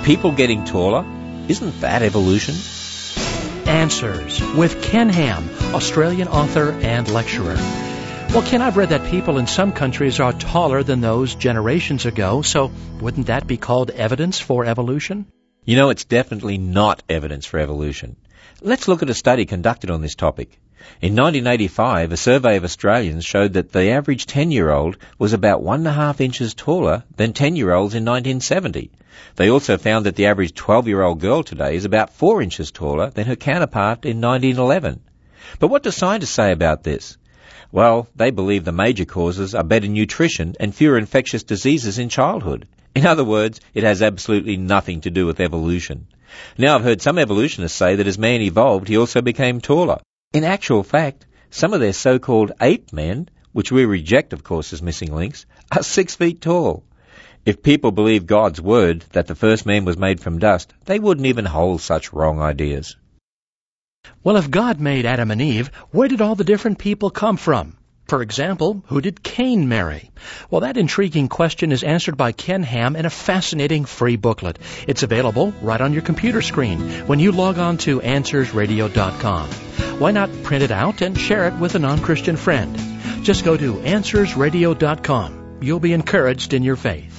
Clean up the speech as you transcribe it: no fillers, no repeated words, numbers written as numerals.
People getting taller, isn't that evolution? Answers with Ken Ham, Australian author and lecturer. Well, Ken, I've read that people in some countries are taller than those generations ago, so wouldn't that be called evidence for evolution? You know, it's definitely not evidence for evolution. Let's look at a study conducted on this topic. In 1985, a survey of Australians showed that the average 10-year-old was about 1.5 inches taller than 10-year-olds in 1970. They also found that the average 12-year-old girl today is about 4 inches taller than her counterpart in 1911. But what do scientists say about this? Well, they believe the major causes are better nutrition and fewer infectious diseases in childhood. In other words, it has absolutely nothing to do with evolution. Now, I've heard some evolutionists say that as man evolved, he also became taller. In actual fact, some of their so-called ape men, which we reject, of course, as missing links, are 6 feet tall. If people believe God's word that the first man was made from dust, they wouldn't even hold such wrong ideas. Well, if God made Adam and Eve, where did all the different people come from? For example, who did Cain marry? Well, that intriguing question is answered by Ken Ham in a fascinating free booklet. It's available right on your computer screen when you log on to AnswersRadio.com. Why not print it out and share it with a non-Christian friend? Just go to AnswersRadio.com. You'll be encouraged in your faith.